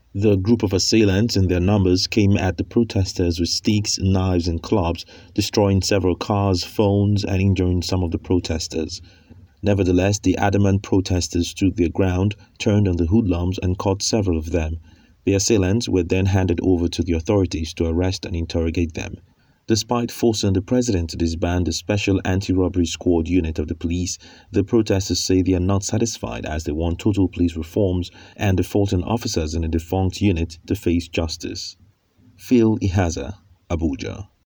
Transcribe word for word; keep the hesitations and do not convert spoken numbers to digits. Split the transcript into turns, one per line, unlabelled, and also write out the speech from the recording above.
The group of assailants in their numbers came at the protesters with sticks, knives and clubs, destroying several cars, phones and injuring some of the protesters. Nevertheless, the adamant protesters stood their ground, turned on the hoodlums and caught several of them. The assailants were then handed over to the authorities to arrest and interrogate them. Despite forcing the president to disband the Special Anti-Robbery Squad unit of the police, the protesters say they are not satisfied as they want total police reforms and defaulting officers in the defunct unit to face justice. Phil Ihaza, Abuja.